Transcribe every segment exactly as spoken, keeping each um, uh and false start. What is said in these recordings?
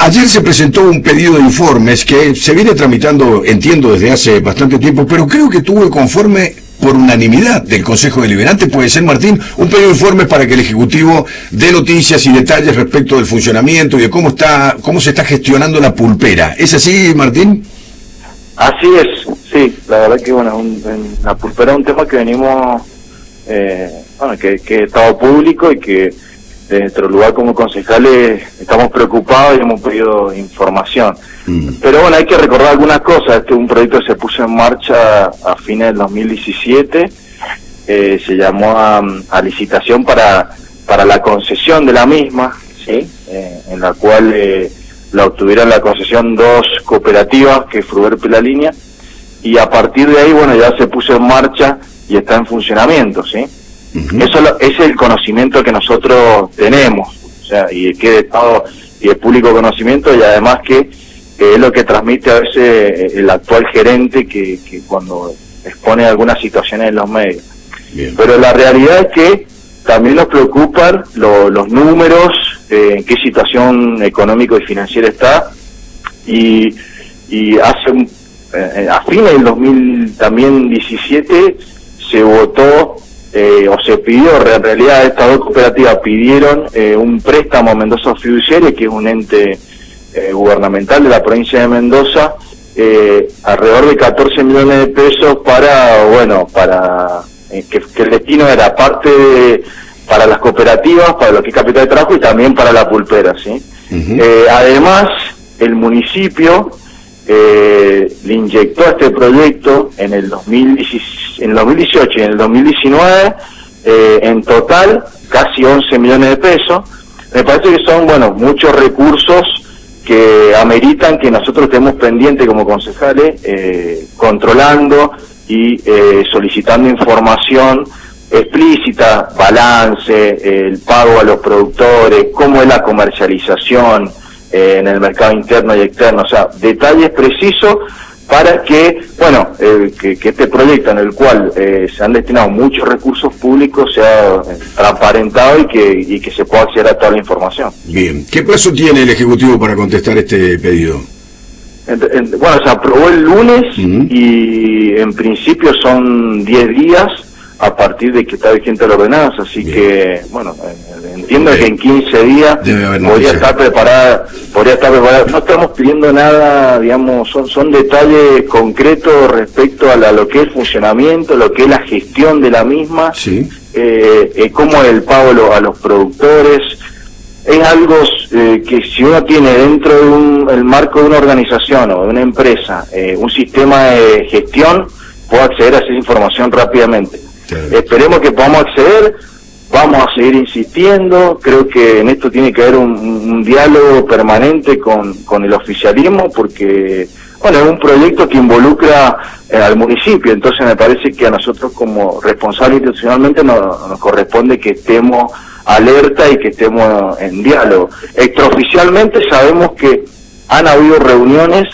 Ayer se presentó un pedido de informes que se viene tramitando, entiendo, desde hace bastante tiempo, pero creo que tuvo el conforme por unanimidad del Consejo Deliberante. ¿Puede ser, Martín? Un pedido de informes para que el Ejecutivo dé noticias y detalles respecto del funcionamiento y de cómo está, cómo se está gestionando la pulpera. ¿Es así, Martín? Así es, sí. La verdad que, bueno, un, en la pulpera es un tema que venimos, eh, bueno, que, que es estado público y que de nuestro lugar como concejales estamos preocupados y hemos pedido información. Mm. Pero bueno, hay que recordar algunas cosas. Este es un proyecto que se puso en marcha a fines del dos mil diecisiete, eh, se llamó a, a licitación para para la concesión de la misma, ¿sí? Eh, en la cual eh, la obtuvieron la concesión dos cooperativas, que es Fruverpe y La Línea, y a partir de ahí, bueno, ya se puso en marcha y está en funcionamiento, ¿sí? Uh-huh. Eso lo, es el conocimiento que nosotros tenemos, o sea, y que de estado y de público conocimiento, y además que, que es lo que transmite a veces el actual gerente que, que cuando expone algunas situaciones en los medios. Bien. Pero la realidad es que también nos preocupan lo, los números, eh, en qué situación económico y financiera está, y, y hace un, eh, a fines del dos mil diecisiete se votó Eh, o se pidió, en realidad estas dos cooperativas pidieron eh, un préstamo a Mendoza Fiduciaria, que es un ente eh, gubernamental de la provincia de Mendoza, eh, alrededor de catorce millones de pesos para, bueno, para eh, que, que el destino era parte de, para las cooperativas, para lo que es capital de trabajo y también para la pulpera, ¿sí? Uh-huh. eh, además, el municipio eh, le inyectó a este proyecto en el dos mil dieciocho y en el dos mil diecinueve eh, en total casi once millones de pesos. Me parece que son, bueno, muchos recursos que ameritan que nosotros estemos pendientes como concejales, eh, controlando y eh, solicitando información explícita, balance, eh, el pago a los productores, cómo es la comercialización eh, en el mercado interno y externo, o sea, detalles precisos para que, bueno, eh, que, que este proyecto en el cual eh, se han destinado muchos recursos públicos sea eh, transparentado y que, y que se pueda acceder a toda la información. Bien. ¿Qué plazo tiene el Ejecutivo para contestar este pedido? En, en, bueno, se aprobó el lunes uh-huh. y en principio son diez días a partir de que está vigente la ordenanza, así Bien. que, bueno, entiendo Bien. que en quince días podría estar preparada, podría estar preparada. No estamos pidiendo nada, digamos, son son detalles concretos respecto a, la, a lo que es el funcionamiento, lo que es la gestión de la misma, sí. eh, eh, cómo es el pago lo, a los productores. Es algo eh, que si uno tiene dentro de un, el marco de una organización o de una empresa eh, un sistema de gestión, puede acceder a esa información rápidamente. Claro. Esperemos que podamos acceder, vamos a seguir insistiendo, creo que en esto tiene que haber un, un diálogo permanente con, con el oficialismo, porque, bueno, es un proyecto que involucra eh, al municipio, entonces me parece que a nosotros como responsables institucionalmente nos, nos corresponde que estemos alerta y que estemos en diálogo. Extraoficialmente sabemos que han habido reuniones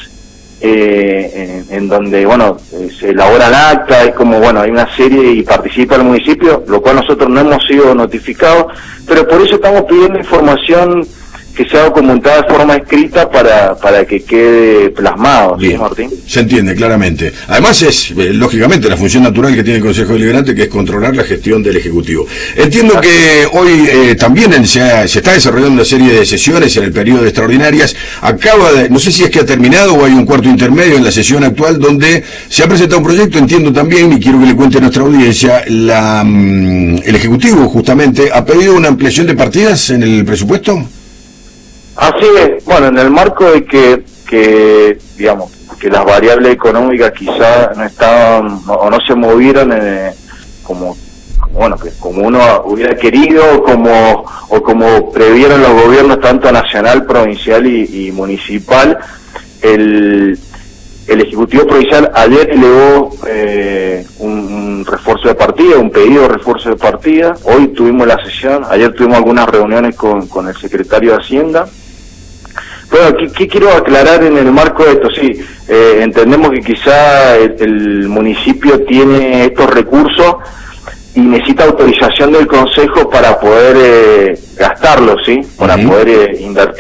eh, en, en donde, bueno, eh, se elaboran actas, es como, bueno, hay una serie y participa el municipio, lo cual nosotros no hemos sido notificados, pero por eso estamos pidiendo información que sea documentada de forma escrita para para que quede plasmado. Bien, ¿sí, Martín? Se entiende claramente. Además es, eh, lógicamente, la función natural que tiene el Consejo Deliberante, que es controlar la gestión del Ejecutivo. Entiendo Así. que hoy eh, también en, se, se está desarrollando una serie de sesiones en el periodo de extraordinarias. Acaba de, no sé si es que ha terminado o hay un cuarto intermedio en la sesión actual donde se ha presentado un proyecto, entiendo también, y quiero que le cuente a nuestra audiencia, la, mm, el Ejecutivo justamente ha pedido una ampliación de partidas en el presupuesto. Así es, bueno, en el marco de que, que digamos, que las variables económicas quizá no estaban o no se movieron eh, como, bueno, que como uno hubiera querido o como, o como previeron los gobiernos tanto nacional, provincial y, y municipal, el, el Ejecutivo Provincial ayer elevó eh, un, un refuerzo de partida, un pedido de refuerzo de partida. Hoy tuvimos la sesión, ayer tuvimos algunas reuniones con, con el secretario de Hacienda. Bueno, ¿qué, qué quiero aclarar en el marco de esto? Sí, eh, entendemos que quizá el, el municipio tiene estos recursos y necesita autorización del Consejo para poder eh, gastarlos, ¿sí? Para uh-huh. poder eh, invertir.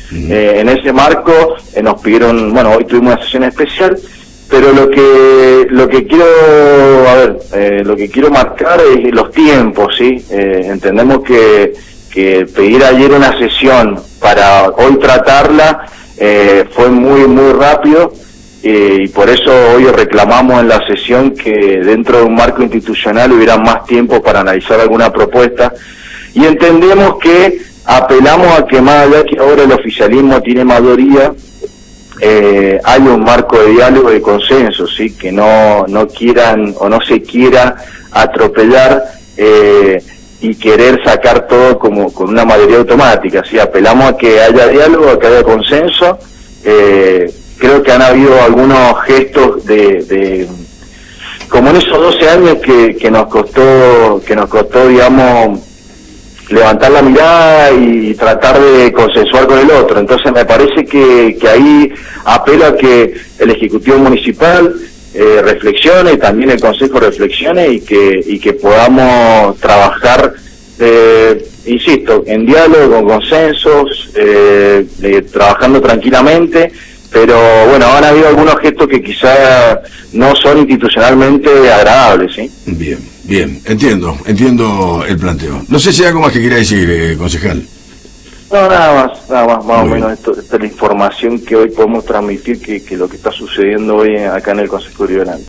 Uh-huh. eh, en ese marco eh, nos pidieron, bueno, hoy tuvimos una sesión especial, pero lo que lo que quiero, a ver, eh, lo que quiero marcar es los tiempos, ¿sí? Eh, entendemos que, que pedir ayer una sesión para hoy tratarla eh, fue muy, muy rápido. Eh, y por eso hoy reclamamos en la sesión que dentro de un marco institucional hubiera más tiempo para analizar alguna propuesta, y entendemos que apelamos a que más allá que ahora el oficialismo tiene mayoría, eh, hay un marco de diálogo y de consenso, ¿sí? Que no, no quieran o no se quiera atropellar eh, y querer sacar todo como con una mayoría automática, ¿sí? Apelamos a que haya diálogo, a que haya consenso. eh, Creo que han habido algunos gestos de, de como en esos doce años que, que nos costó, que nos costó, digamos, levantar la mirada y tratar de consensuar con el otro. Entonces me parece que, que ahí apelo a que el Ejecutivo Municipal eh, reflexione, también el Consejo reflexione y que, y que podamos trabajar, eh, insisto, en diálogo, con consensos, eh, eh, trabajando tranquilamente. Pero bueno, han habido algunos gestos que quizá no son institucionalmente agradables, ¿sí? Bien, bien, entiendo, entiendo el planteo. No sé si hay algo más que quiera decir, eh, concejal. No, nada más, nada más, más o menos esto, esta es la información que hoy podemos transmitir, que, que lo que está sucediendo hoy acá en el Consejo Deliberante.